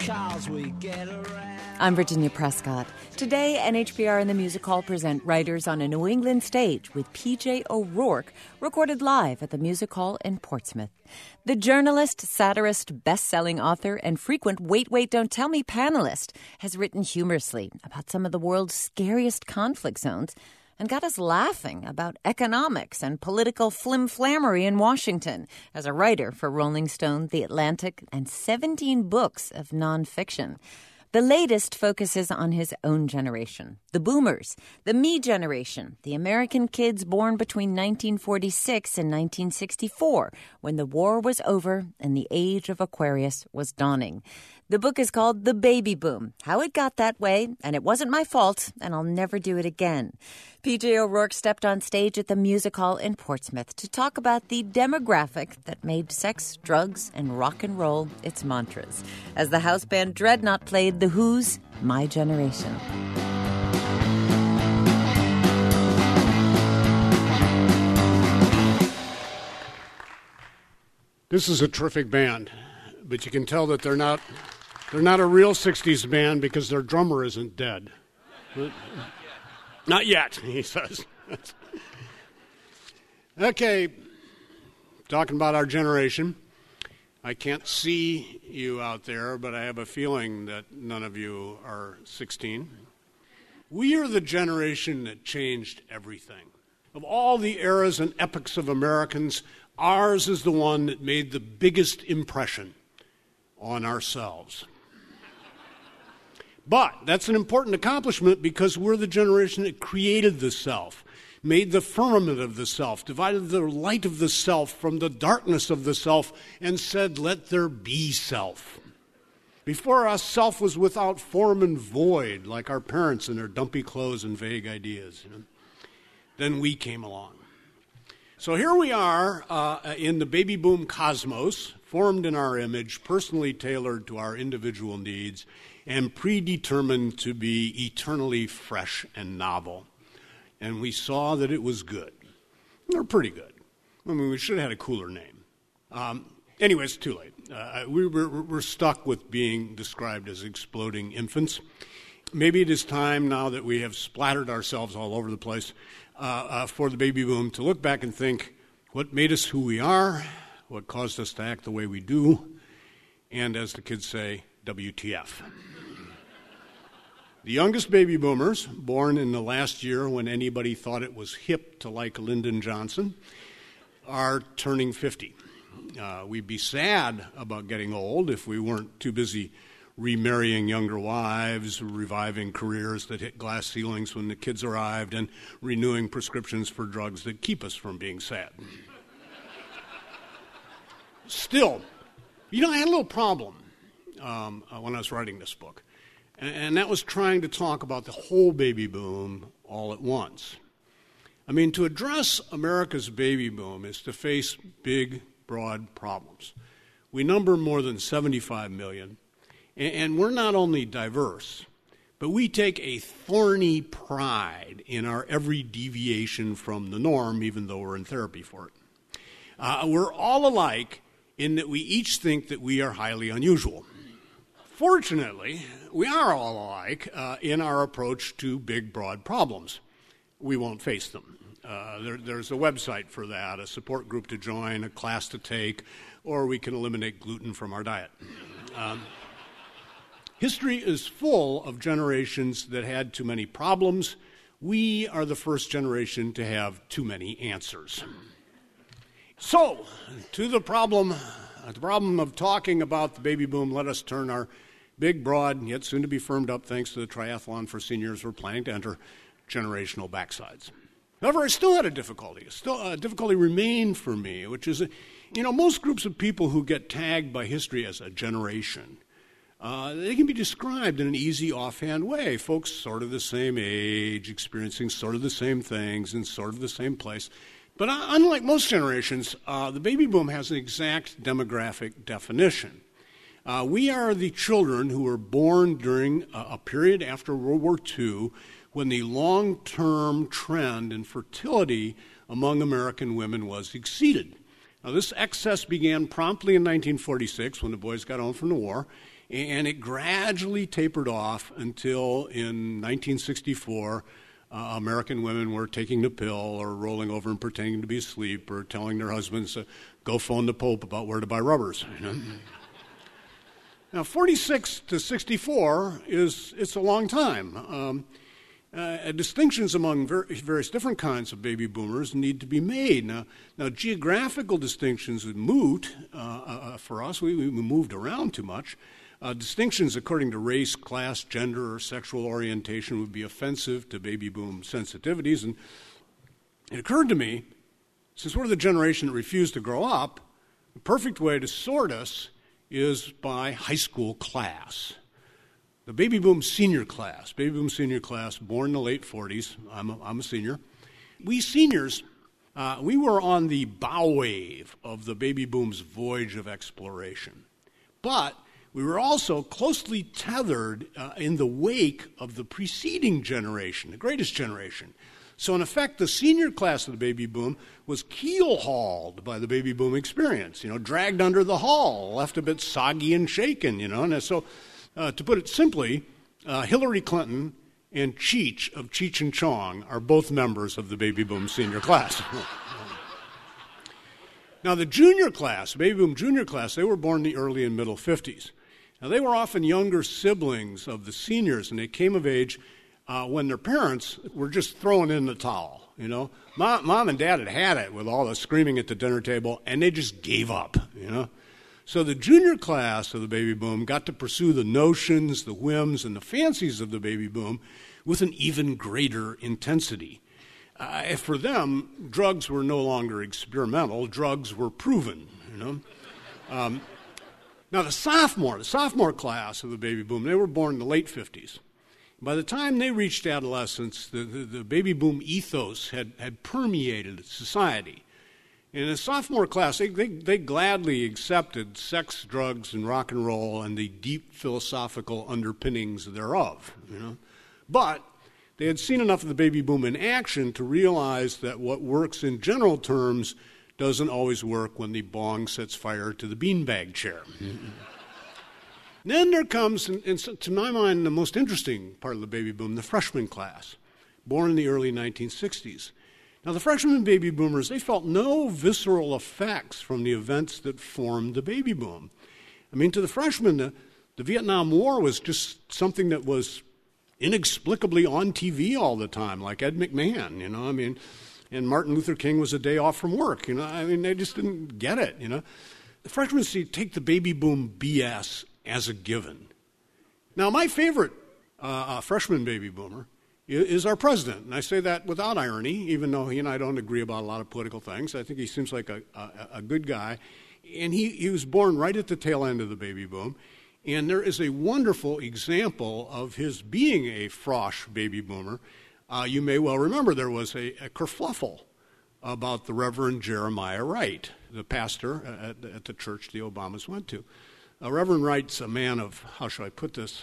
'cause we get around. I'm Virginia Prescott. Today, NHPR and the Music Hall present Writers on a New England Stage with P.J. O'Rourke, recorded live at the Music Hall in Portsmouth. The journalist, satirist, best-selling author, and frequent Wait, Wait, Don't Tell Me panelist has written humorously about some of the world's scariest conflict zones and got us laughing about economics and political flim-flammery in Washington as a writer for Rolling Stone, The Atlantic, and 17 books of nonfiction. The latest focuses on his own generation, the boomers, the me generation, the American kids born between 1946 and 1964, when the war was over and the age of Aquarius was dawning. The book is called The Baby Boom, How It Got That Way, and It Wasn't My Fault, and I'll Never Do It Again. P.J. O'Rourke stepped on stage at the Music Hall in Portsmouth to talk about the demographic that made sex, drugs, and rock and roll its mantras, as the house band Dreadnought played The Who's My Generation. This is a terrific band, but you can tell that they're not a real 60s band because their drummer isn't dead. Not yet, he says. Okay, talking about our generation. I can't see you out there, but I have a feeling that none of you are 16. We are the generation that changed everything. Of all the eras and epochs of Americans, ours is the one that made the biggest impression on ourselves. But that's an important accomplishment because we're the generation that created the self, made the firmament of the self, divided the light of the self from the darkness of the self, and said, let there be self. Before us, self was without form and void, like our parents and their dumpy clothes and vague ideas. Then we came along. So here we are in the baby boom cosmos, formed in our image, personally tailored to our individual needs, and predetermined to be eternally fresh and novel. And we saw that it was good. They're pretty good. I mean, we should have had a cooler name. Anyway, it's too late. We're stuck with being described as exploding infants. Maybe it is time, now that we have splattered ourselves all over the place, for the baby boom to look back and think, what made us who we are, what caused us to act the way we do, and as the kids say, WTF. The youngest baby boomers, born in the last year when anybody thought it was hip to like Lyndon Johnson, are turning 50. We'd be sad about getting old if we weren't too busy remarrying younger wives, reviving careers that hit glass ceilings when the kids arrived, and renewing prescriptions for drugs that keep us from being sad. Still, I had a little problem when I was writing this book. And that was trying to talk about the whole baby boom all at once. I mean, to address America's baby boom is to face big, broad problems. We number more than 75 million, and we're not only diverse, but we take a thorny pride in our every deviation from the norm, even though we're in therapy for it. We're all alike in that we each think that we are highly unusual. Fortunately, we are all alike in our approach to big, broad problems. We won't face them. There's a website for that, a support group to join, a class to take, or we can eliminate gluten from our diet. History is full of generations that had too many problems. We are the first generation to have too many answers. So, to the problem of talking about the baby boom, let us turn our big, broad, yet soon to be firmed up thanks to the triathlon for seniors we're planning to enter, generational backsides. However, I still had a difficulty. A difficulty remained for me, which is, most groups of people who get tagged by history as a generation, they can be described in an easy, offhand way. Folks sort of the same age, experiencing sort of the same things in sort of the same place. But unlike most generations, the baby boom has an exact demographic definition. We are the children who were born during a period after World War II when the long-term trend in fertility among American women was exceeded. Now, this excess began promptly in 1946 when the boys got home from the war, And it gradually tapered off until in 1964, American women were taking the pill or rolling over and pretending to be asleep or telling their husbands, go phone the Pope about where to buy rubbers. Now, 46 to 64 it's a long time. Distinctions among various different kinds of baby boomers need to be made. Now geographical distinctions would moot for us. We moved around too much. Distinctions according to race, class, gender, or sexual orientation would be offensive to baby boom sensitivities. And it occurred to me, since we're the generation that refused to grow up, the perfect way to sort us is by high school class. The baby boom senior class, born in the late 40s. I'm a senior. We seniors, we were on the bow wave of the baby boom's voyage of exploration. But we were also closely tethered in the wake of the preceding generation, the greatest generation. So in effect, the senior class of the baby boom was keel-hauled by the baby boom experience, dragged under the hull, left a bit soggy and shaken, And so, to put it simply, Hillary Clinton and Cheech of Cheech and Chong are both members of the baby boom senior class. Now, the junior class, baby boom junior class, they were born in the early and middle 50s. Now, they were often younger siblings of the seniors, and they came of age when their parents were just throwing in the towel, Mom and Dad had it with all the screaming at the dinner table, and they just gave up, So the junior class of the baby boom got to pursue the notions, the whims, and the fancies of the baby boom with an even greater intensity. For them, drugs were no longer experimental. Drugs were proven, Now, the sophomore class of the baby boom, they were born in the late 50s. By the time they reached adolescence, the baby boom ethos had permeated society. In the sophomore class, they gladly accepted sex, drugs, and rock and roll and the deep philosophical underpinnings thereof. But they had seen enough of the baby boom in action to realize that what works in general terms doesn't always work when the bong sets fire to the beanbag chair. Then there comes, to my mind, the most interesting part of the baby boom, the freshman class, born in the early 1960s. Now, the freshman baby boomers, they felt no visceral effects from the events that formed the baby boom. To the freshmen, the Vietnam War was just something that was inexplicably on TV all the time, like Ed McMahon, and Martin Luther King was a day off from work, they just didn't get it, The freshmen take the baby boom BS as a given. Now, my favorite freshman baby boomer is our president, and I say that without irony, even though he and I don't agree about a lot of political things. I think he seems like a good guy, and he was born right at the tail end of the baby boom, and there is a wonderful example of his being a frosh baby boomer. You may well remember there was a kerfluffle about the Reverend Jeremiah Wright, the pastor at the church the Obamas went to. Reverend Wright's a man of, how shall I put this,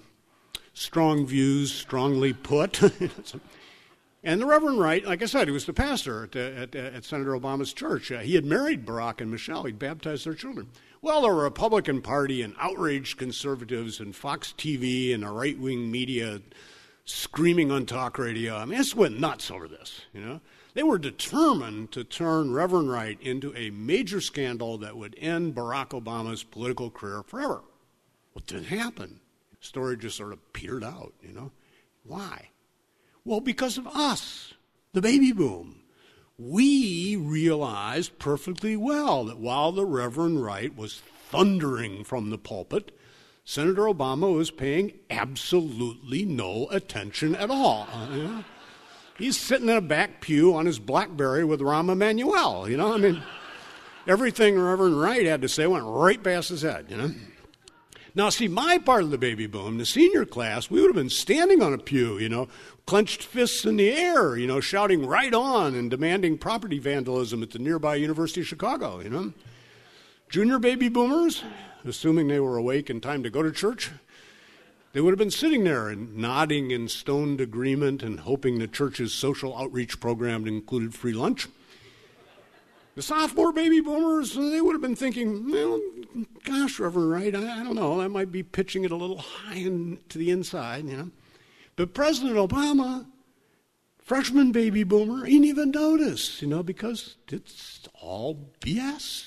strong views, strongly put. And the Reverend Wright, like I said, he was the pastor at Senator Obama's church. He had married Barack and Michelle. He'd baptized their children. Well, the Republican Party and outraged conservatives and Fox TV and the right-wing media screaming on talk radio. It just went nuts over this, They were determined to turn Reverend Wright into a major scandal that would end Barack Obama's political career forever. What didn't happen? The story just sort of petered out, Why? Well, because of us, the baby boom. We realized perfectly well that while the Reverend Wright was thundering from the pulpit, Senator Obama was paying absolutely no attention at all. He's sitting in a back pew on his BlackBerry with Rahm Emanuel, Everything Reverend Wright had to say went right past his head, Now, see, my part of the baby boom, the senior class, we would have been standing on a pew, clenched fists in the air, shouting right on and demanding property vandalism at the nearby University of Chicago, Junior baby boomers, assuming they were awake in time to go to church, they would have been sitting there and nodding in stoned agreement and hoping the church's social outreach program included free lunch. The sophomore baby boomers, they would have been thinking, well, gosh, Reverend Wright, I don't know, I might be pitching it a little high to the inside, But President Obama, freshman baby boomer, he didn't even notice, because it's all BS,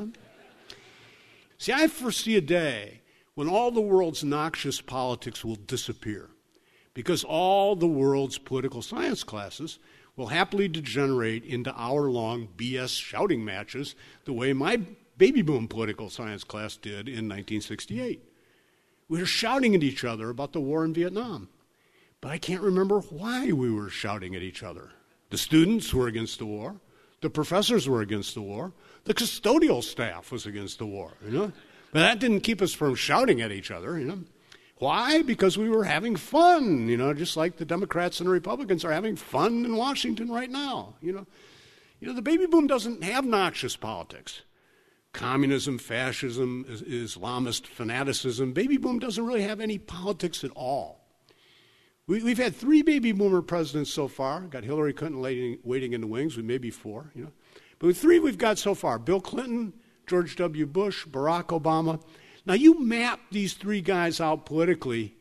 See, I foresee a day when all the world's noxious politics will disappear because all the world's political science classes will happily degenerate into hour-long BS shouting matches the way my baby boom political science class did in 1968. We were shouting at each other about the war in Vietnam, but I can't remember why we were shouting at each other. The students were against the war. The professors were against the war. The custodial staff was against the war, But that didn't keep us from shouting at each other, Why? Because we were having fun, just like the Democrats and the Republicans are having fun in Washington right now, The baby boom doesn't have noxious politics. Communism, fascism, Islamist fanaticism, baby boom doesn't really have any politics at all. We've had 3 baby boomer presidents so far. Got Hillary Clinton waiting in the wings with maybe 4, But with 3 we've got so far, Bill Clinton, George W. Bush, Barack Obama. Now you map these 3 guys out politically,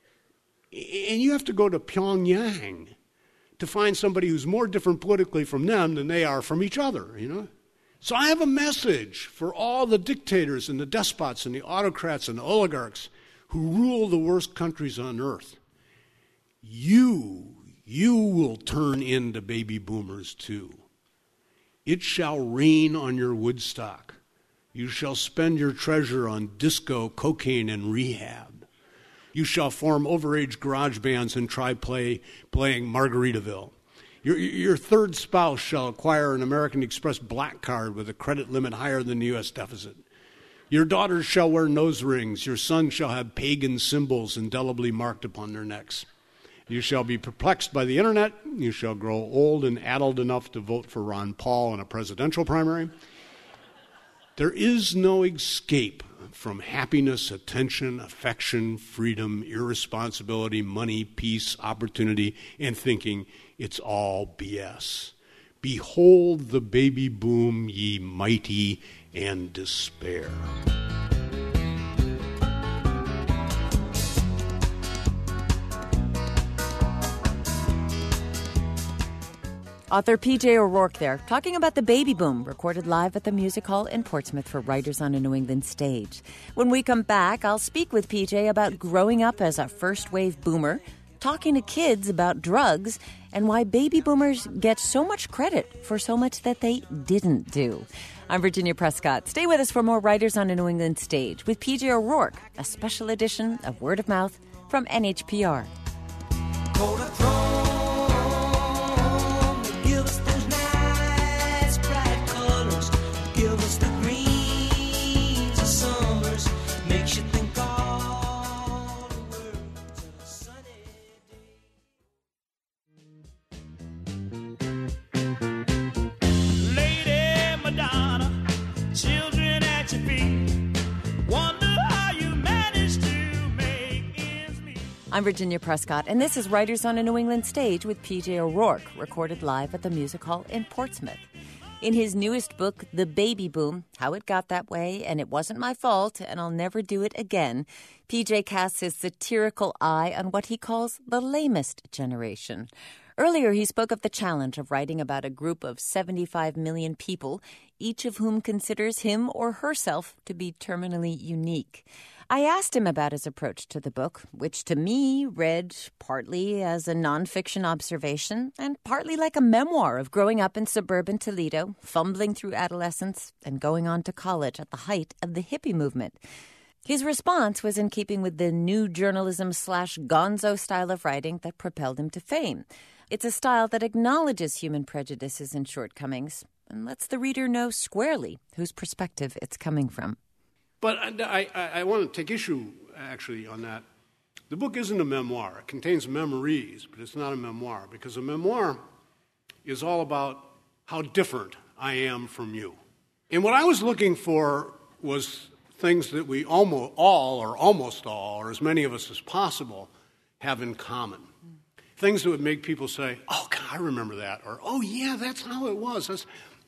and you have to go to Pyongyang to find somebody who's more different politically from them than they are from each other, So I have a message for all the dictators and the despots and the autocrats and the oligarchs who rule the worst countries on earth. You will turn into baby boomers too. It shall rain on your Woodstock. You shall spend your treasure on disco, cocaine, and rehab. You shall form overage garage bands and try playing Margaritaville. Your third spouse shall acquire an American Express black card with a credit limit higher than the U.S. deficit. Your daughters shall wear nose rings. Your sons shall have pagan symbols indelibly marked upon their necks. You shall be perplexed by the internet. You shall grow old and addled enough to vote for Ron Paul in a presidential primary. There is no escape from happiness, attention, affection, freedom, irresponsibility, money, peace, opportunity, and thinking it's all BS. Behold the baby boom, ye mighty, and despair. Author P.J. O'Rourke there, talking about the baby boom, recorded live at the Music Hall in Portsmouth for Writers on a New England Stage. When we come back, I'll speak with P.J. about growing up as a first-wave boomer, talking to kids about drugs, and why baby boomers get so much credit for so much that they didn't do. I'm Virginia Prescott. Stay with us for more Writers on a New England Stage with P.J. O'Rourke, a special edition of Word of Mouth from NHPR. I'm Virginia Prescott, and this is Writers on a New England Stage with P.J. O'Rourke, recorded live at the Music Hall in Portsmouth. In his newest book, The Baby Boom, How It Got That Way, and It Wasn't My Fault, and I'll Never Do It Again, P.J. casts his satirical eye on what he calls the lamest generation. Earlier, he spoke of the challenge of writing about a group of 75 million people, each of whom considers him or herself to be terminally unique. I asked him about his approach to the book, which to me read partly as a nonfiction observation and partly like a memoir of growing up in suburban Toledo, fumbling through adolescence, and going on to college at the height of the hippie movement. His response was in keeping with the new journalism/gonzo style of writing that propelled him to fame. It's a style that acknowledges human prejudices and shortcomings and lets the reader know squarely whose perspective it's coming from. But I want to take issue, actually, on that. The book isn't a memoir. It contains memories, but it's not a memoir, because a memoir is all about how different I am from you. And what I was looking for was things that we almost all, or as many of us as possible, have in common. Things that would make people say, oh, God, I remember that, or, oh, yeah, that's how it was.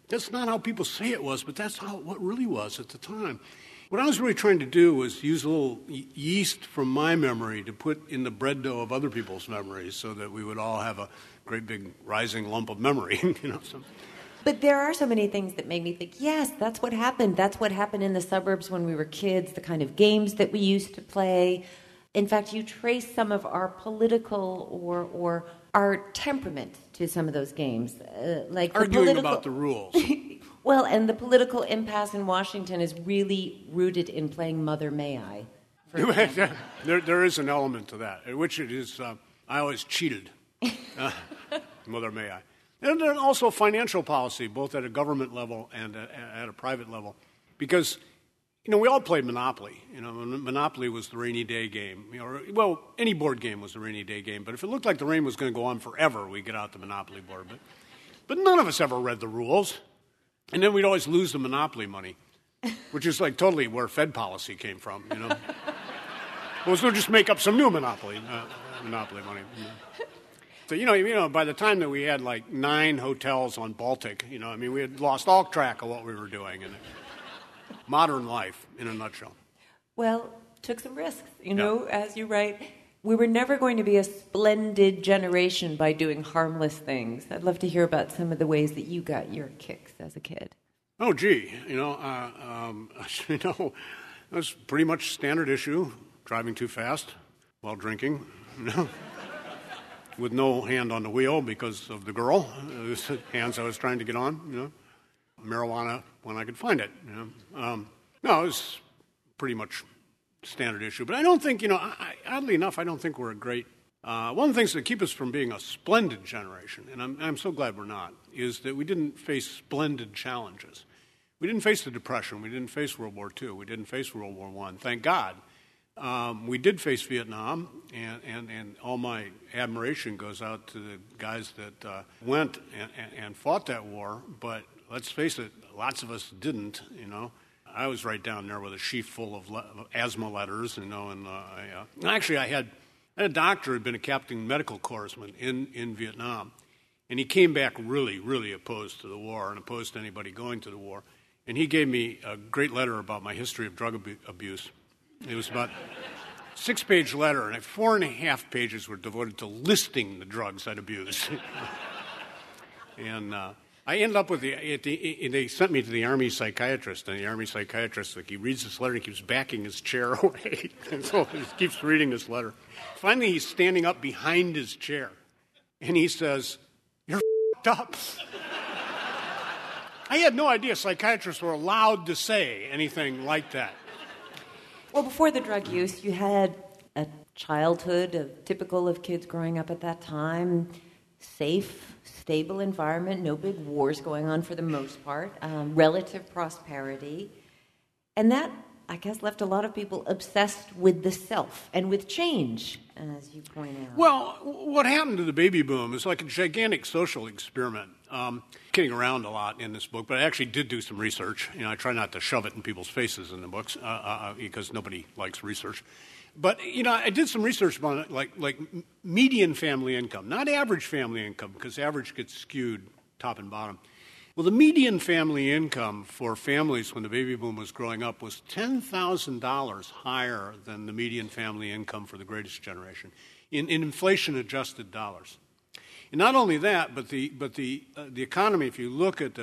That's not how people say it was, but that's how what really was at the time. What I was really trying to do was use a little yeast from my memory to put in the bread dough of other people's memories so that we would all have a great big rising lump of memory. But there are so many things that make me think, yes, that's what happened. That's what happened in the suburbs when we were kids, the kind of games that we used to play. In fact, you trace some of our political or our temperament to some of those games. Like arguing about the rules. Well, and the political impasse in Washington is really rooted in playing Mother May I. There is an element to that, in which it is, I always cheated. Mother May I. And then also financial policy, both at a government level and at a private level. Because, we all played Monopoly. Monopoly was the rainy day game. Any board game was the rainy day game. But if it looked like the rain was going to go on forever, we'd get out the Monopoly board. But none of us ever read the rules. And then we'd always lose the Monopoly money, which is like totally where Fed policy came from, Well, so just make up some new Monopoly money. So, by the time that we had like 9 hotels on Baltic, we had lost all track of what we were doing. And modern life, in a nutshell. Well, took some risks, as you write. We were never going to be a splendid generation by doing harmless things. I'd love to hear about some of the ways that you got your kicks as a kid. Oh, gee, that was pretty much standard issue, driving too fast while drinking, with no hand on the wheel because of the girl, the hands I was trying to get on, marijuana when I could find it, No, it was pretty much standard issue. But I don't think, oddly enough, I don't think we're a great... one of the things that keep us from being a splendid generation, and I'm so glad we're not, is that we didn't face splendid challenges. We didn't face the Depression. We didn't face World War II. We didn't face World War I. Thank God. We did face Vietnam, and all my admiration goes out to the guys that went and fought that war, but let's face it, lots of us didn't, I was right down there with a sheaf full of asthma letters, and actually I had a doctor who had been a captain medical corpsman in Vietnam, and he came back really, really opposed to the war and opposed to anybody going to the war, and he gave me a great letter about my history of drug abuse. It was about a 6-page letter, and 4.5 pages were devoted to listing the drugs I'd abused. And I ended up with they sent me to the Army psychiatrist, and the Army psychiatrist, he reads this letter and he keeps backing his chair away. And so he keeps reading this letter. Finally, he's standing up behind his chair, and he says, "You're f***ed up." I had no idea psychiatrists were allowed to say anything like that. Well, before the drug use, you had a childhood typical of kids growing up at that time, safe, stable environment, no big wars going on for the most part, relative prosperity. And that, I guess, left a lot of people obsessed with the self and with change, as you point out. Well, what happened to the baby boom is like a gigantic social experiment. Kidding around a lot in this book, but I actually did do some research. I try not to shove it in people's faces in the books because nobody likes research. But, I did some research on it, like median family income, not average family income, because average gets skewed top and bottom. Well, the median family income for families when the baby boom was growing up was $10,000 higher than the median family income for the greatest generation in inflation-adjusted dollars. And not only that, but the economy, if you look at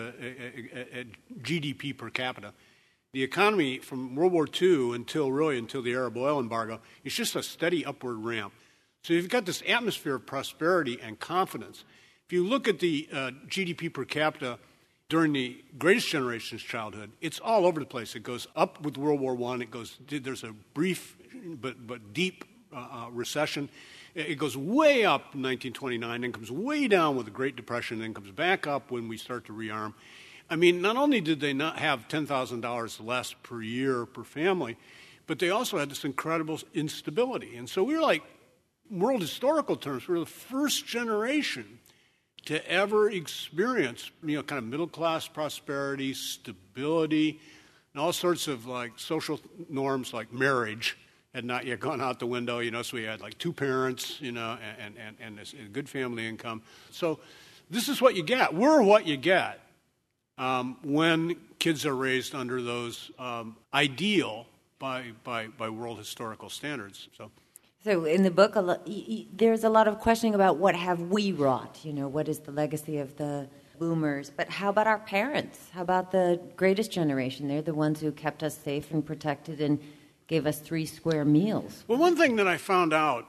at GDP per capita, the economy from World War II until the Arab oil embargo is just a steady upward ramp. So you've got this atmosphere of prosperity and confidence. If you look at the GDP per capita during the greatest generation's childhood, it's all over the place. It goes up with World War I. There's a brief but deep recession. It goes way up in 1929, then comes way down with the Great Depression, then comes back up when we start to rearm. I mean, not only did they not have $10,000 less per year per family, but they also had this incredible instability. And so we were like, world historical terms, we were the first generation to ever experience, kind of middle-class prosperity, stability, and all sorts of like social norms like marriage had not yet gone out the window, so we had like 2 parents, and a good family income. So this is what you get. We're what you get when kids are raised under those ideal by world historical standards. So in the book, there's a lot of questioning about what have we wrought, what is the legacy of the boomers, but how about our parents? How about the greatest generation? They're the ones who kept us safe and protected and gave us 3 square meals. Well, one thing that I found out,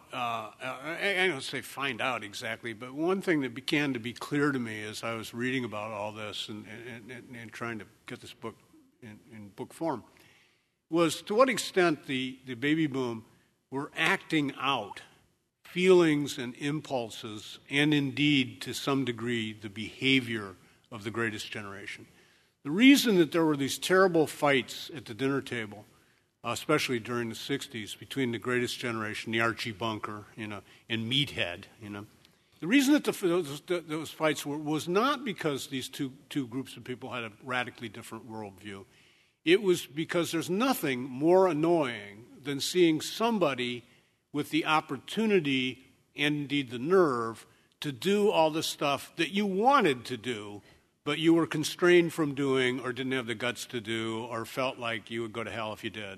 I don't say find out exactly, but one thing that began to be clear to me as I was reading about all this and trying to get this book in book form was to what extent the baby boom were acting out feelings and impulses, and indeed, to some degree, the behavior of the greatest generation. The reason that there were these terrible fights at the dinner table, especially during the 60s, between the greatest generation, the Archie Bunker, and Meathead, the reason that those fights was not because these two groups of people had a radically different worldview. It was because there's nothing more annoying than seeing somebody with the opportunity and indeed the nerve to do all the stuff that you wanted to do, but you were constrained from doing or didn't have the guts to do or felt like you would go to hell if you did,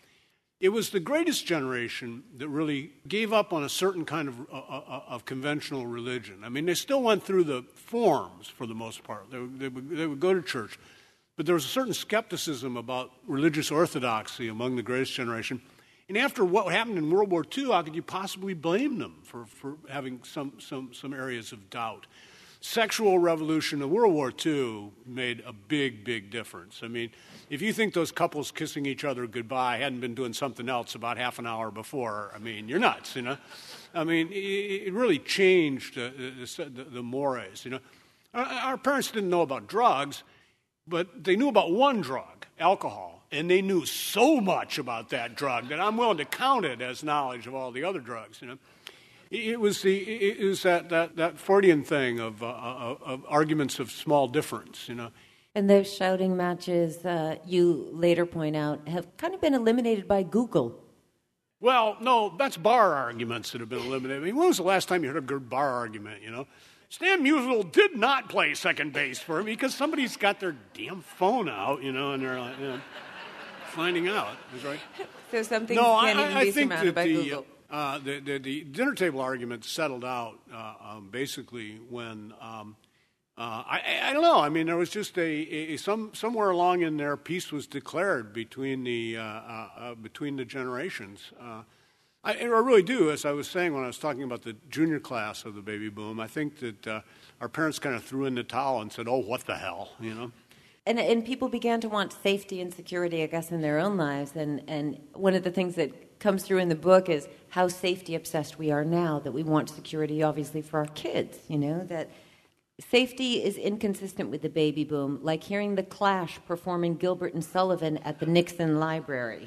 It was the greatest generation that really gave up on a certain kind of conventional religion. I mean, they still went through the forms for the most part. They would go to church. But there was a certain skepticism about religious orthodoxy among the greatest generation. And after what happened in World War II, how could you possibly blame them for having some areas of doubt? Sexual revolution of World War II made a big, big difference. I mean, if you think those couples kissing each other goodbye hadn't been doing something else about half an hour before, I mean, you're nuts, I mean, it really changed the mores, Our parents didn't know about drugs, but they knew about one drug, alcohol. And they knew so much about that drug that I'm willing to count it as knowledge of all the other drugs. It was that Freudian thing of arguments of small difference. And those shouting matches, you later point out, have kind of been eliminated by Google. Well, no, that's bar arguments that have been eliminated. I mean, when was the last time you heard a good bar argument? Stan Musial did not play second base for me because somebody's got their damn phone out, and they're like, finding out. Is right. So some things can't even be surmounted by Google. The dinner table argument settled out basically when I don't know. I mean, there was just somewhere along in there, peace was declared between the generations. I really do, as I was saying when I was talking about the junior class of the baby boom. I think that our parents kind of threw in the towel and said, "Oh, what the hell," And people began to want safety and security, I guess, in their own lives. And one of the things that comes through in the book is how safety obsessed we are now, that we want security, obviously, for our kids, that safety is inconsistent with the baby boom, like hearing the Clash performing Gilbert and Sullivan at the Nixon Library.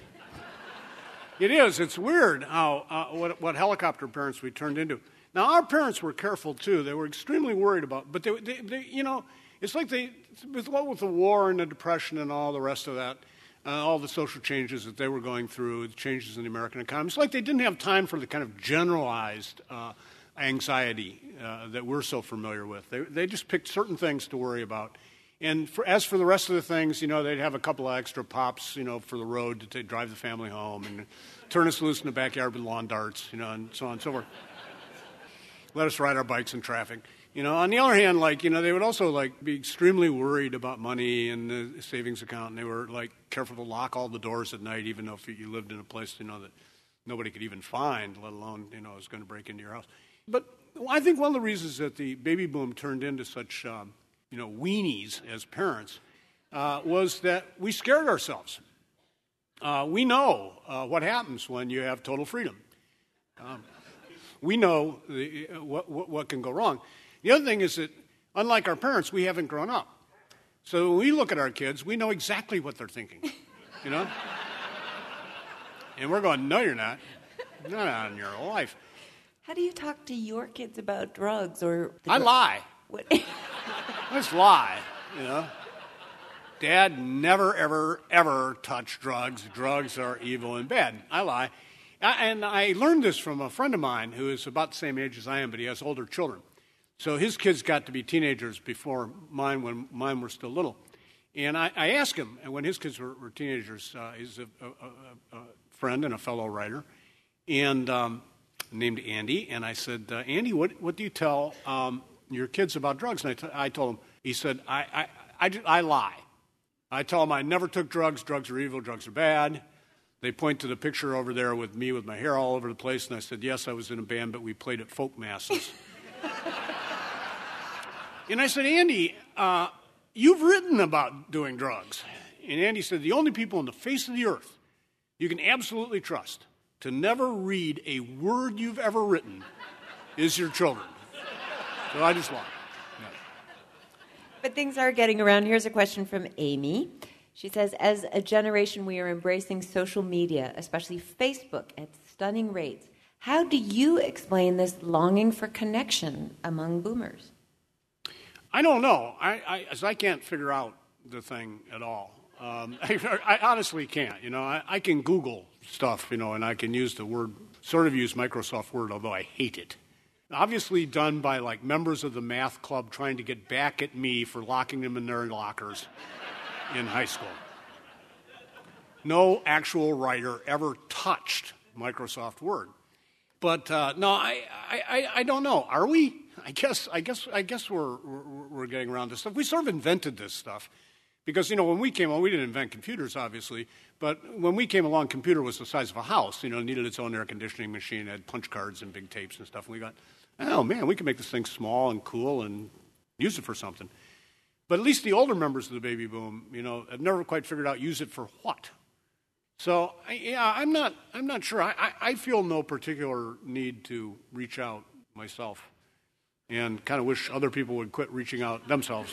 It is. It's weird how what helicopter parents we turned into. Now, our parents were careful, too. They were extremely worried about, but they it's like with the war and the Depression and all the rest of that, all the social changes that they were going through, the changes in the American economy. It's like they didn't have time for the kind of generalized anxiety that we're so familiar with. They just picked certain things to worry about. And as for the rest of the things, they'd have a couple of extra pops, for the road to drive the family home and turn us loose in the backyard with lawn darts, and so on and so forth. Let us ride our bikes in traffic. On the other hand, they would also, be extremely worried about money and the savings account, and they were, careful to lock all the doors at night, even though if you lived in a place, that nobody could even find, let alone, was going to break into your house. But I think one of the reasons that the baby boom turned into such, weenies as parents was that we scared ourselves. We know what happens when you have total freedom. We know what can go wrong. The other thing is that, unlike our parents, we haven't grown up. So when we look at our kids, we know exactly what they're thinking, And we're going, no, you're not. Not in your life. How do you talk to your kids about drugs or... I lie. What? I just lie, Dad never, ever, ever touched drugs. Drugs are evil and bad. I lie. And I learned this from a friend of mine who is about the same age as I am, but he has older children. So his kids got to be teenagers before mine, when mine were still little. And I asked him, and when his kids were teenagers, he's a friend and a fellow writer, and named Andy. And I said, Andy, what do you tell your kids about drugs? And I told him, he said, I lie. I tell them I never took drugs. Drugs are evil. Drugs are bad. They point to the picture over there with me with my hair all over the place, and I said, yes, I was in a band, but we played at folk masses. And I said, Andy, you've written about doing drugs. And Andy said, the only people on the face of the earth you can absolutely trust to never read a word you've ever written is your children. So I just lied. Yeah. But things are getting around. Here's a question from Amy. She says, as a generation, we are embracing social media, especially Facebook, at stunning rates. How do you explain this longing for connection among boomers? I don't know. I can't figure out the thing at all. I honestly can't. I can Google stuff, and I can use use Microsoft Word, although I hate it. Obviously done by members of the math club trying to get back at me for locking them in their lockers in high school. No actual writer ever touched Microsoft Word. But no, I don't know. Are we? I guess we're getting around this stuff. We sort of invented this stuff because when we came along, we didn't invent computers, obviously. But when we came along, computer was the size of a house. Needed its own air conditioning machine, had punch cards and big tapes and stuff. And we got, oh man, we can make this thing small and cool and use it for something. But at least the older members of the baby boom, have never quite figured out use it for what. So I'm not sure. I feel no particular need to reach out myself. And kind of wish other people would quit reaching out themselves.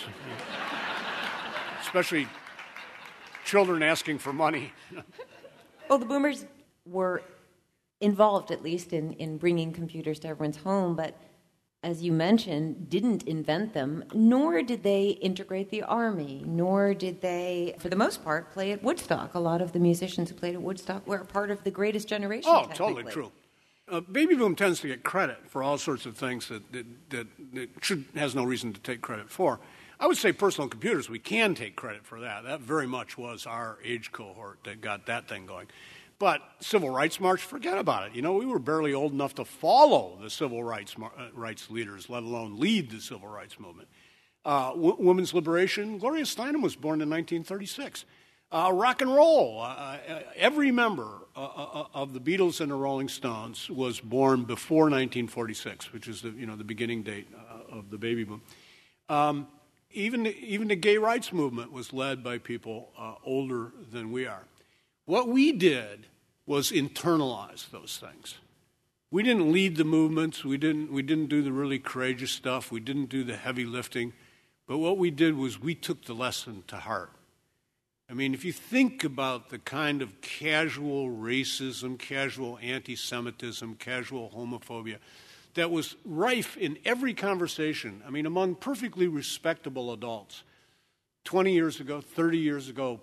Especially children asking for money. Well, the boomers were involved, at least, in bringing computers to everyone's home, but as you mentioned, didn't invent them, nor did they integrate the army, nor did they, for the most part, play at Woodstock. A lot of the musicians who played at Woodstock were part of the Greatest Generation. Oh, totally true. Baby boom tends to get credit for all sorts of things that has no reason to take credit for. I would say personal computers, we can take credit for that. That very much was our age cohort that got that thing going. But Civil Rights March, forget about it. We were barely old enough to follow the civil rights leaders, let alone lead the civil rights movement. Women's liberation, Gloria Steinem was born in 1936. Rock and roll. Every member of the Beatles and the Rolling Stones was born before 1946, which is the beginning date of the baby boom. Even the gay rights movement was led by people older than we are. What we did was internalize those things. We didn't lead the movements. We didn't do the really courageous stuff. We didn't do the heavy lifting. But what we did was we took the lesson to heart. I mean, if you think about the kind of casual racism, casual anti-Semitism, casual homophobia that was rife in every conversation, I mean, among perfectly respectable adults, 20 years ago, 30 years ago,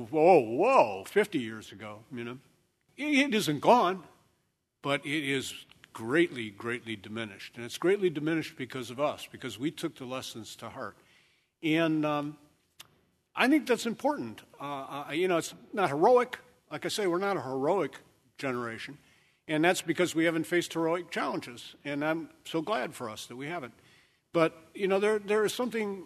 50 years ago, it isn't gone, but it is greatly, greatly diminished. And it's greatly diminished because of us, because we took the lessons to heart. And I think that's important. It's not heroic. Like I say, we're not a heroic generation. And that's because we haven't faced heroic challenges. And I'm so glad for us that we haven't. But, there is something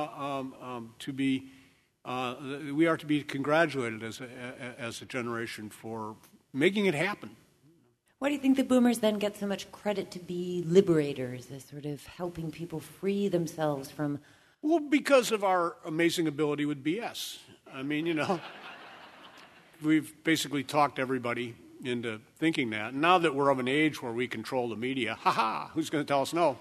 to be, we are to be congratulated as a generation for making it happen. Why do you think the boomers then get so much credit to be liberators, as sort of helping people free themselves from... Well, because of our amazing ability with BS. I mean, we've basically talked everybody into thinking that. And now that we're of an age where we control the media, who's going to tell us no?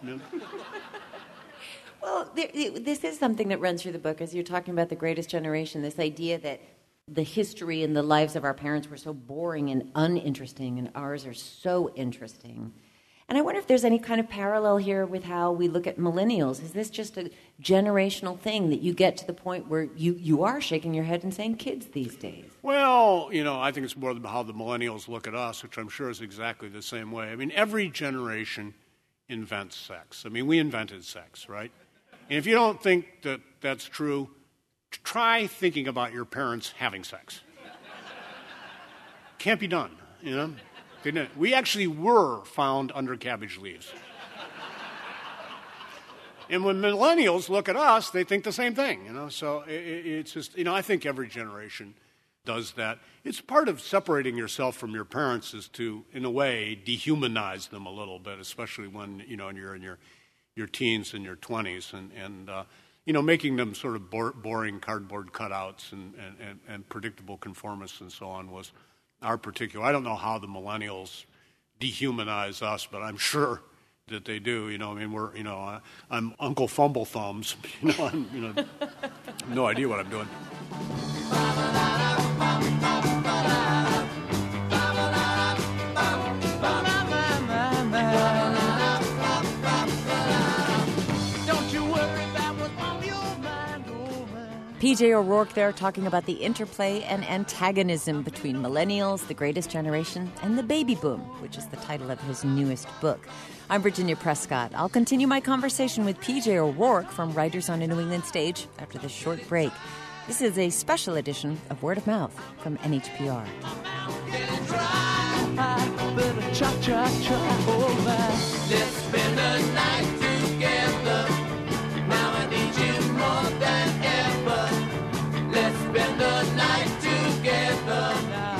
Well, this is something that runs through the book, as you're talking about the Greatest Generation, this idea that the history and the lives of our parents were so boring and uninteresting, and ours are so interesting. And I wonder if there's any kind of parallel here with how we look at millennials. Is this just a generational thing that you get to the point where you are shaking your head and saying kids these days? Well, I think it's more about how the millennials look at us, which I'm sure is exactly the same way. I mean, every generation invents sex. I mean, we invented sex, right? And if you don't think that that's true, try thinking about your parents having sex. Can't be done, you know? We actually were found under cabbage leaves. And when millennials look at us, they think the same thing, you know? So it's just, you know, I think every generation does that. It's part of separating yourself from your parents is to, in a way, dehumanize them a little bit, especially when, you know, you're in your teens and your 20s, and you know, making them sort of boring cardboard cutouts and predictable conformists and so on was our particular. I don't know how the millennials dehumanize us, but I'm sure that they do. You know, I mean, we're, you know, I'm Uncle Fumble Thumbs. You know, I'm, you know, no idea what I'm doing. P.J. O'Rourke there talking about the interplay and antagonism between millennials, the greatest generation, and the baby boom, which is the title of his newest book. I'm Virginia Prescott. I'll continue my conversation with P.J. O'Rourke from Writers on a New England Stage after this short break. This is a special edition of Word of Mouth from NHPR. Let's spend the night together. Now I need you more than ever. Let's spend the night together now.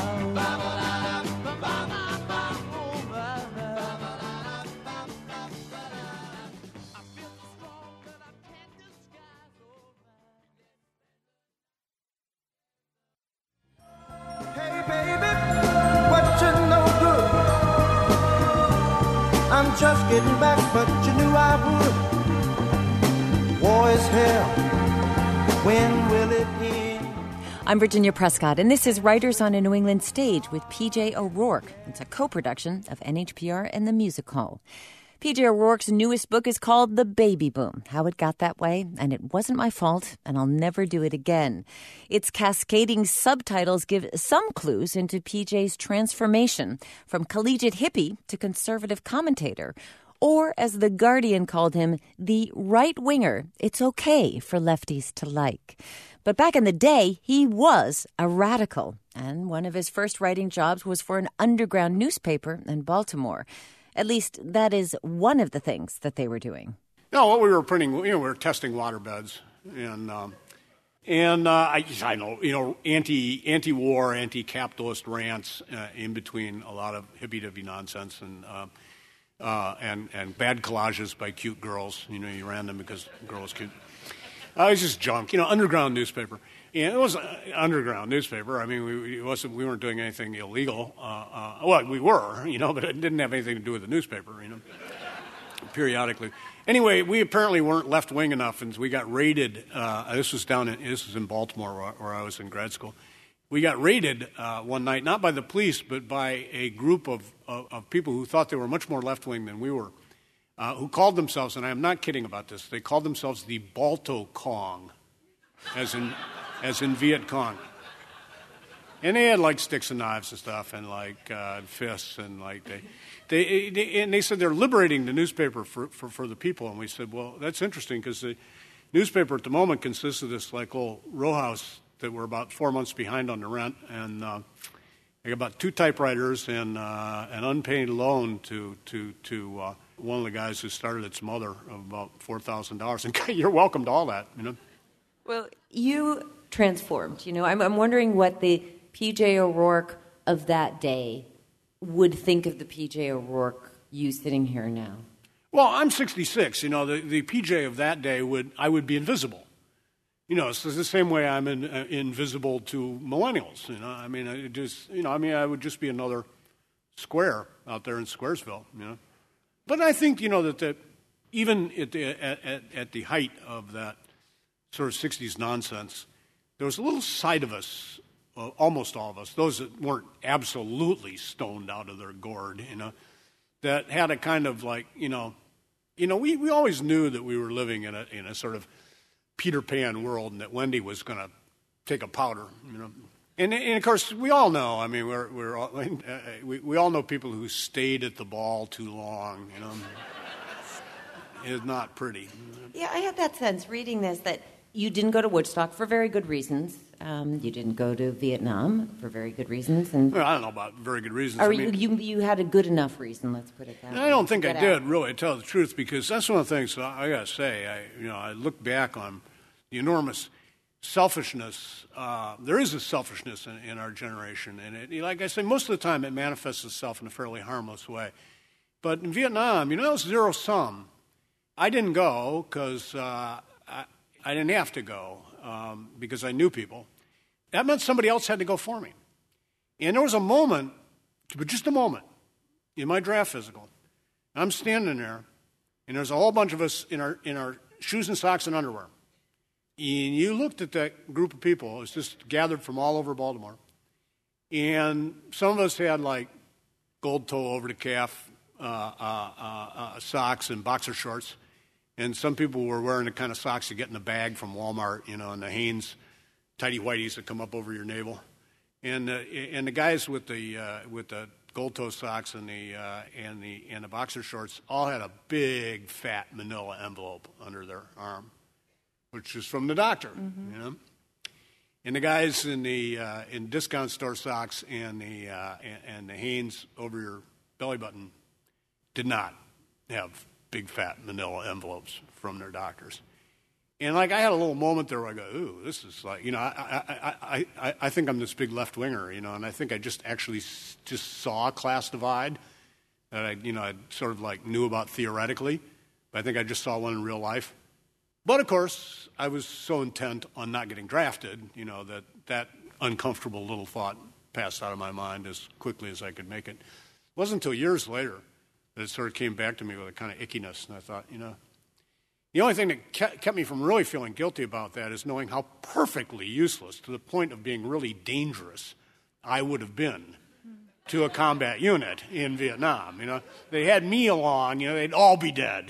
Hey baby, what you no good? I'm just getting back, but you knew I would. War is hell. When will it end? I'm Virginia Prescott, and this is Writers on a New England Stage with P.J. O'Rourke. It's a co-production of NHPR and the Music Hall. P.J. O'Rourke's newest book is called The Baby Boom, How It Got That Way, and it wasn't my fault, and I'll never do it again. Its cascading subtitles give some clues into P.J.'s transformation from collegiate hippie to conservative commentator, or, as The Guardian called him, the right-winger it's okay for lefties to like. But back in the day, he was a radical, and one of his first writing jobs was for an underground newspaper in Baltimore. At least that is one of the things that they were doing. No, what we were printing, you know, we were testing waterbeds, and I know, you know, anti-war, anti-capitalist rants in between a lot of hippy-dippy nonsense and bad collages by cute girls. You know, you ran them because the girl was cute. It was just junk, you know, underground newspaper. And it was an underground newspaper. I mean, we weren't doing anything illegal. Well, we were, you know, but it didn't have anything to do with the newspaper, you know, periodically. Anyway, we apparently weren't left-wing enough, and we got raided. This was in Baltimore, where I was in grad school. We got raided one night, not by the police, but by a group of people who thought they were much more left-wing than we were, who called themselves, and I am not kidding about this, they called themselves the Balto Kong, as in Viet Cong. And they had like sticks and knives and stuff, and like fists, and like they said they're liberating the newspaper for the people. And we said, well, that's interesting because the newspaper at the moment consists of this like little row house that we're about 4 months behind on the rent, and they got about 2 typewriters and an unpaid loan to one of the guys who started its mother of about $4,000. And you're welcome to all that, you know. Well, you transformed. You know, I'm wondering what the P.J. O'Rourke of that day would think of the P.J. O'Rourke you sitting here now. Well, I'm 66. You know, the P.J. of that day I would be invisible. You know, it's the same way I'm invisible to millennials. You know, I mean, I would just be another square out there in Squaresville. You know, but I think you know that even at the height of that sort of 60s nonsense, there was a little side of us, almost all of us, those that weren't absolutely stoned out of their gourd, you know, that had a kind of like, you know, we always knew that we were living in a sort of Peter Pan world, and that Wendy was going to take a powder, you know, and of course we all know. I mean, we all know people who stayed at the ball too long, you know. It's not pretty. Yeah, I had that sense reading this that You didn't go to Woodstock for very good reasons. You didn't go to Vietnam for very good reasons. And Well, I don't know about very good reasons. or I mean, you had a good enough reason, let's put it that way. I don't think to I get did, out. really, to tell the truth, because that's one of the things I got to say. I look back on the enormous selfishness. There is a selfishness in our generation, and like I say, most of the time it manifests itself in a fairly harmless way. But in Vietnam, it was zero-sum. I didn't go because I didn't have to go because I knew people. That meant somebody else had to go for me. And there was a moment, but just a moment, in my draft physical. I'm standing there, and there's a whole bunch of us in our shoes and socks and underwear. And you looked at that group of people. It was just gathered from all over Baltimore. And some of us had, like, gold toe over the calf socks and boxer shorts. And some people were wearing the kind of socks you get in a bag from Walmart, and the Hanes tighty whities that come up over your navel. And the guys with the gold toe socks and the boxer shorts all had a big fat manila envelope under their arm, which is from the doctor, And the guys in discount store socks and the Hanes over your belly button did not have big fat manila envelopes from their doctors. And like I had a little moment there where I go, ooh, this is like, I think I'm this big left winger, and I think I just actually just saw a class divide that I sort of like knew about theoretically, but I think I just saw one in real life. But of course, I was so intent on not getting drafted, that uncomfortable little thought passed out of my mind as quickly as I could make it. It wasn't until years later that it sort of came back to me with a kind of ickiness, and I thought, the only thing that kept me from really feeling guilty about that is knowing how perfectly useless, to the point of being really dangerous, I would have been to a combat unit in Vietnam. They had me along, they'd all be dead,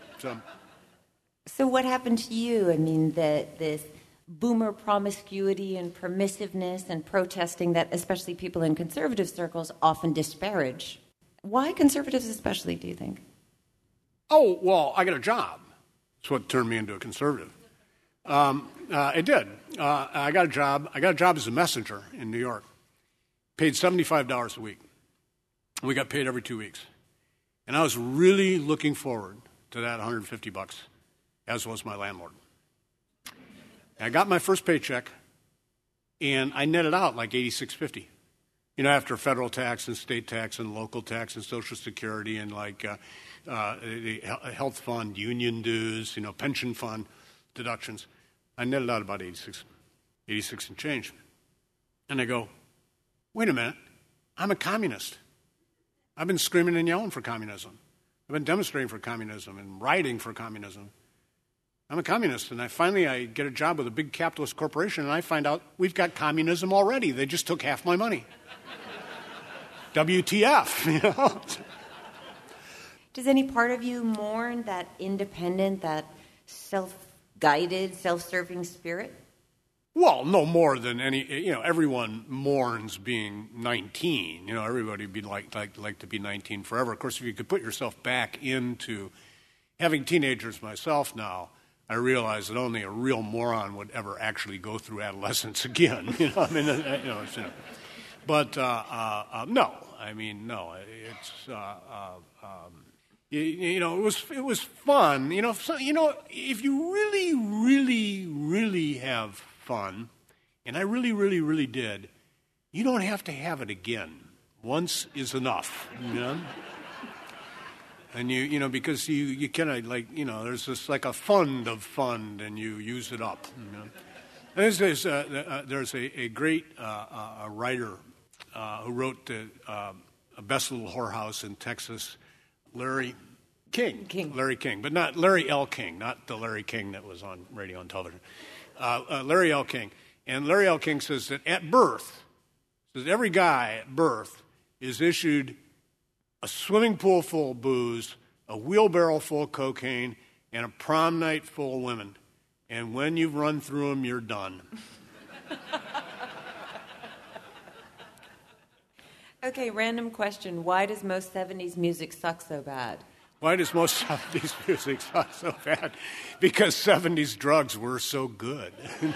So what happened to you? I mean, this boomer promiscuity and permissiveness and protesting that especially people in conservative circles often disparage. Why conservatives especially, do you think? Oh, well, I got a job. That's what turned me into a conservative. It did. I got a job. I got a job as a messenger in New York. Paid $75 a week. We got paid every 2 weeks. And I was really looking forward to that $150, as was my landlord. I got my first paycheck, and I netted out like $86.50. After federal tax and state tax and local tax and Social Security and like the health fund, union dues, pension fund deductions, I netted out about 86 and change. And I go, wait a minute, I'm a communist. I've been screaming and yelling for communism. I've been demonstrating for communism and rioting for communism. I'm a communist, and I get a job with a big capitalist corporation, and I find out we've got communism already. They just took half my money. WTF, Does any part of you mourn that independent, that self-guided, self-serving spirit? Well, no more than everyone mourns being 19. Everybody would be like to be 19 forever. Of course, if you could put yourself back into having teenagers myself now, I realize that only a real moron would ever actually go through adolescence again. But no. I mean, no. It's it was fun. If you really, really, really have fun, and I really, really, really did, you don't have to have it again. Once is enough. And because you kind of there's this like a fund of fun, and you use it up. There's a great writer who wrote the Best Little Whorehouse in Texas, Larry King. Larry King, but not Larry L. King, not the Larry King that was on radio and television. Larry L. King. And Larry L. King says that at birth, every guy at birth is issued a swimming pool full of booze, a wheelbarrow full of cocaine, and a prom night full of women. And when you've run through them, you're done. Okay, random question. Why does most 70s music suck so bad? Why does most 70s music sound so bad? Because 70s drugs were so good.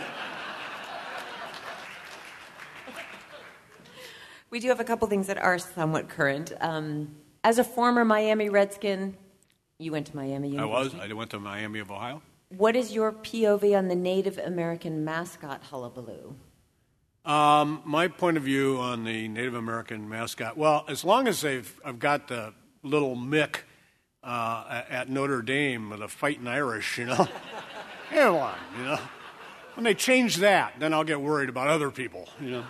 We do have a couple things that are somewhat current. As a former Miami Redskin, you went to Miami University. I went to Miami of Ohio. What is your POV on the Native American mascot hullabaloo? My point of view on the Native American mascot, well, as long as I've got the little Mick at Notre Dame with a fighting Irish, come on, When they change that, then I'll get worried about other people,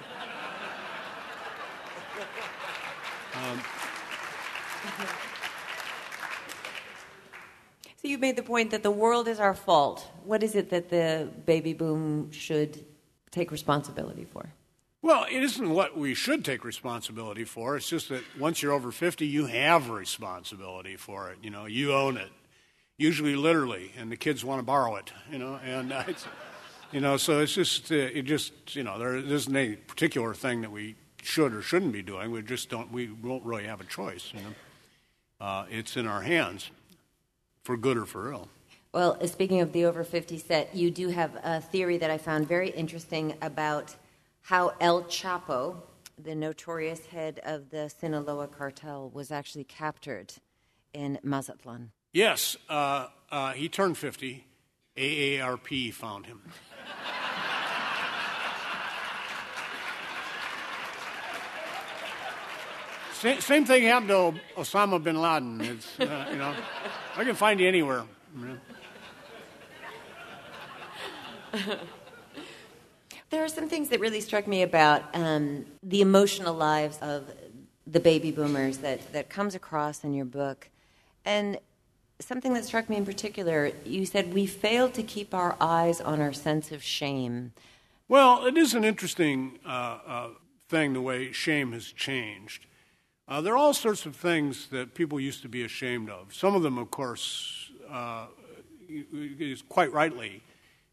So you made the point that the world is our fault. What is it that the baby boom should take responsibility for? Well, it isn't what we should take responsibility for. It's just that once you're over 50, you have a responsibility for it. You own it, usually literally, and the kids want to borrow it. So it's just there isn't any particular thing that we should or shouldn't be doing. We won't really have a choice. It's in our hands, for good or for ill. Well, speaking of the over 50 set, you do have a theory that I found very interesting about how El Chapo, the notorious head of the Sinaloa cartel, was actually captured in Mazatlan. Yes, he turned 50. AARP found him. Same thing happened to Osama bin Laden. It's, I can find you anywhere. There are some things that really struck me about the emotional lives of the baby boomers that comes across in your book. And something that struck me in particular, you said, we failed to keep our eyes on our sense of shame. Well, it is an interesting thing, the way shame has changed. There are all sorts of things that people used to be ashamed of. Some of them, of course, is quite rightly,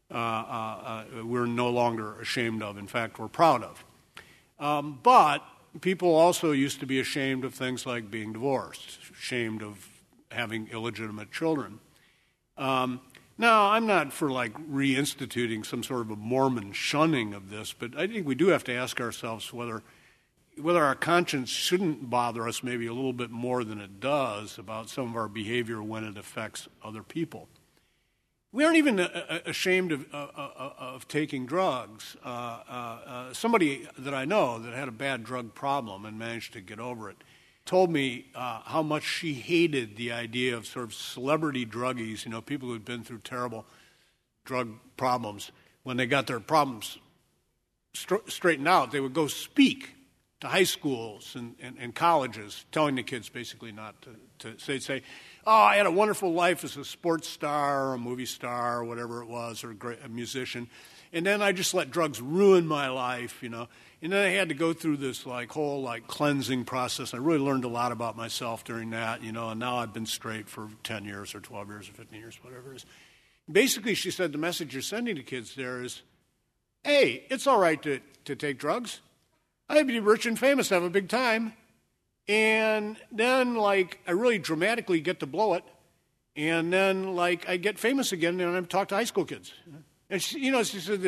we're no longer ashamed of. In fact, we're proud of. But people also used to be ashamed of things like being divorced, ashamed of having illegitimate children. Now, I'm not for reinstituting some sort of a Mormon shunning of this, but I think we do have to ask ourselves whether our conscience shouldn't bother us maybe a little bit more than it does about some of our behavior when it affects other people. We aren't even ashamed of taking drugs. Somebody that I know that had a bad drug problem and managed to get over it told me how much she hated the idea of sort of celebrity druggies, people who had been through terrible drug problems. When they got their problems straightened out, they would go speak to high schools and colleges, telling the kids basically not to say, oh, I had a wonderful life as a sports star or a movie star or whatever it was, or a musician, and then I just let drugs ruin my life, And then I had to go through this whole cleansing process. I really learned a lot about myself during that, and now I've been straight for 10 years or 12 years or 15 years, whatever it is. Basically, she said the message you're sending to kids there is, hey, it's all right to take drugs. I'd be rich and famous, have a big time, and then, I really dramatically get to blow it, and then, I get famous again, and I talk to high school kids. And she said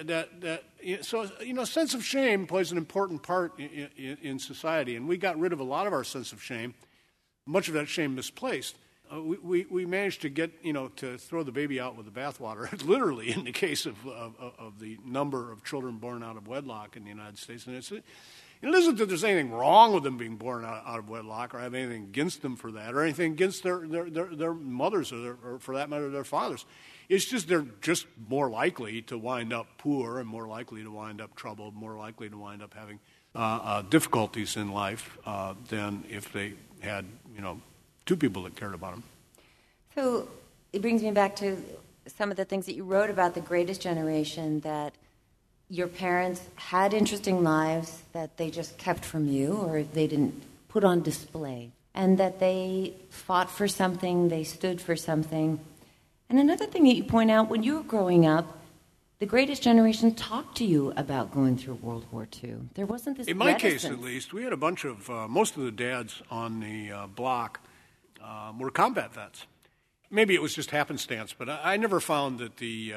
that sense of shame plays an important part in society, and we got rid of a lot of our sense of shame, much of that shame misplaced. We managed to get, to throw the baby out with the bathwater, literally in the case of the number of children born out of wedlock in the United States. And it isn't that there's anything wrong with them being born out of wedlock, or have anything against them for that, or anything against their mothers, or for that matter, their fathers. It's just they're just more likely to wind up poor, and more likely to wind up troubled, more likely to wind up having difficulties in life than if they had, two people that cared about them. So it brings me back to some of the things that you wrote about the greatest generation, that your parents had interesting lives that they just kept from you, or they didn't put on display, and that they fought for something, they stood for something. And another thing that you point out, when you were growing up, the greatest generation talked to you about going through World War II. There wasn't this In my reticence. case, at least, we had a bunch of, most of the dads on the block were combat vets. Maybe it was just happenstance, but I never found that the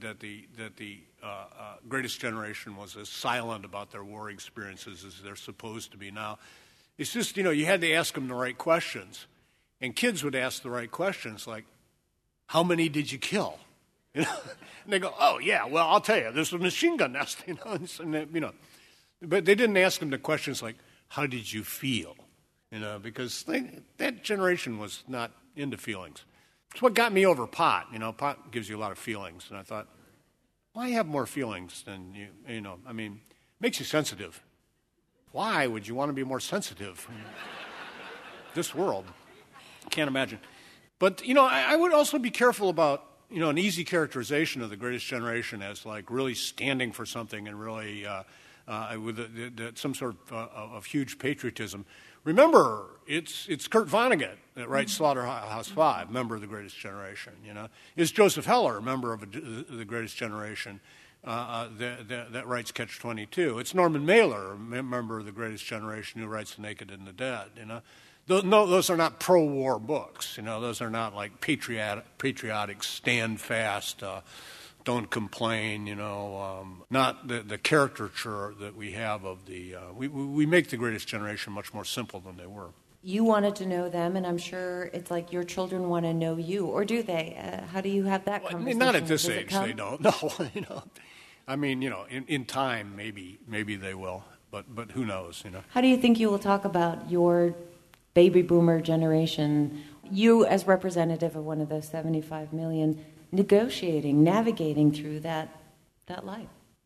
Greatest Generation was as silent about their war experiences as they're supposed to be now. It's just, you had to ask them the right questions. And kids would ask the right questions, like, how many did you kill? And they go, oh, yeah, well, I'll tell you, this was a machine gun nest, But they didn't ask them the questions like, how did you feel? Because that generation was not into feelings. It's what got me over pot. Pot gives you a lot of feelings. And I thought, why have more feelings than makes you sensitive. Why would you want to be more sensitive in this world? Can't imagine. But, I would also be careful about, an easy characterization of the Greatest Generation as like really standing for something and really with some sort of huge patriotism. Remember, it's Kurt Vonnegut that writes Slaughterhouse-Five, member of the Greatest Generation. It's Joseph Heller, member of the Greatest Generation, that writes Catch-22. It's Norman Mailer, member of the Greatest Generation, who writes The Naked and the Dead. Those are not pro-war books. Those are not like patriotic, stand fast, don't complain. Not the caricature that we have of the. We make the Greatest Generation much more simple than they were. You wanted to know them, and I'm sure it's like your children want to know you, or do they? How do you have that conversation? Not at this age, they don't. No, I mean, in time, maybe they will, but who knows? How do you think you will talk about your baby boomer generation, you as representative of one of those 75 million, navigating through that life?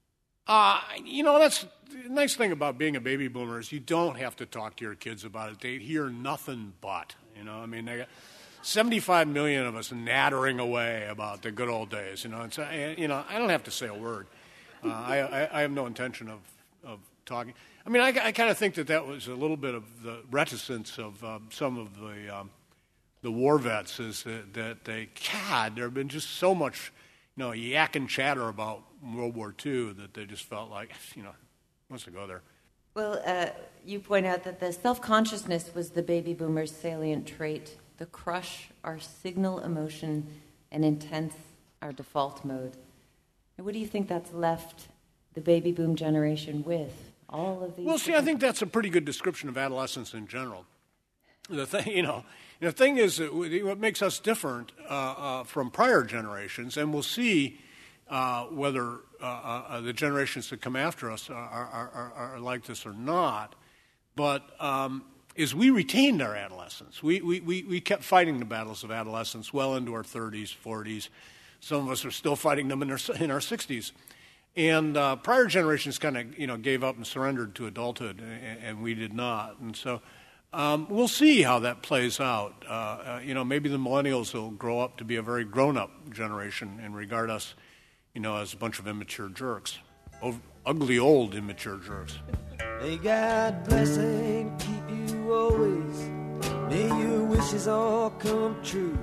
That's the nice thing about being a baby boomer is you don't have to talk to your kids about it. They hear nothing but, they got 75 million of us nattering away about the good old days, and so, I don't have to say a word. I have no intention of talking. I kind of think that was a little bit of the reticence of some of the war vets is that there have been just so much, yak and chatter about World War II that they just felt like, wants to go there. Well, you point out that the self-consciousness was the baby boomer's salient trait. The crush, our signal emotion, and intense, our default mode. And what do you think that's left the baby boom generation with? All of these. Well, see, I think that's a pretty good description of adolescence in general. The thing is that what makes us different from prior generations, and we'll see whether the generations that come after us are like this or not, but is we retained our adolescence. We kept fighting the battles of adolescence well into our 30s, 40s. Some of us are still fighting them in our 60s. And prior generations kind of, gave up and surrendered to adulthood, and we did not. And so we'll see how that plays out. Maybe the millennials will grow up to be a very grown-up generation and regard us, as a bunch of immature jerks, ugly old immature jerks. May God bless and keep you always. May your wishes all come true.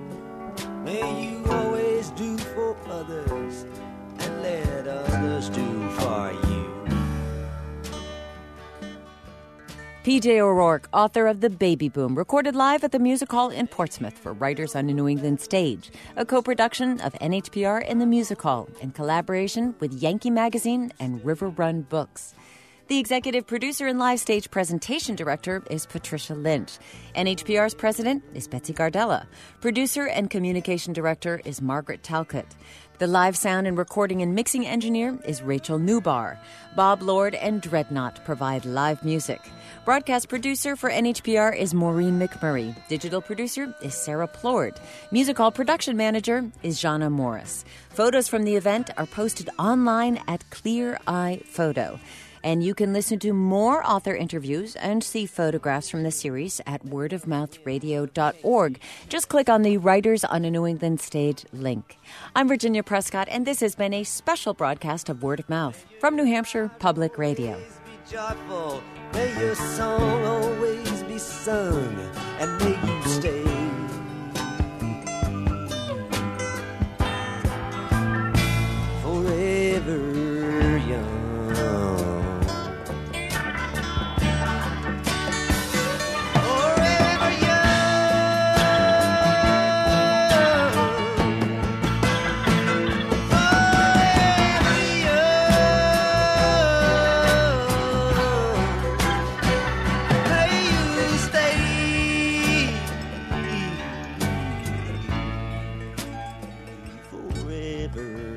May you always do for others and let others do for you. P.J. O'Rourke, author of The Baby Boom, recorded live at the Music Hall in Portsmouth for Writers on a New England Stage, a co-production of NHPR and the Music Hall in collaboration with Yankee Magazine and River Run Books. The executive producer and live stage presentation director is Patricia Lynch. NHPR's president is Betsy Gardella. Producer and communication director is Margaret Talcott. The live sound and recording and mixing engineer is Rachel Newbar. Bob Lord and Dreadnought provide live music. Broadcast producer for NHPR is Maureen McMurray. Digital producer is Sarah Plord. Music Hall production manager is Jana Morris. Photos from the event are posted online at Clear Eye Photo. And you can listen to more author interviews and see photographs from the series at wordofmouthradio.org. Just click on the Writers on a New England Stage link. I'm Virginia Prescott, and this has been a special broadcast of Word of Mouth from New Hampshire Public Radio. Be joyful, may your song always be sung, and may you stay forever young. Forever young. river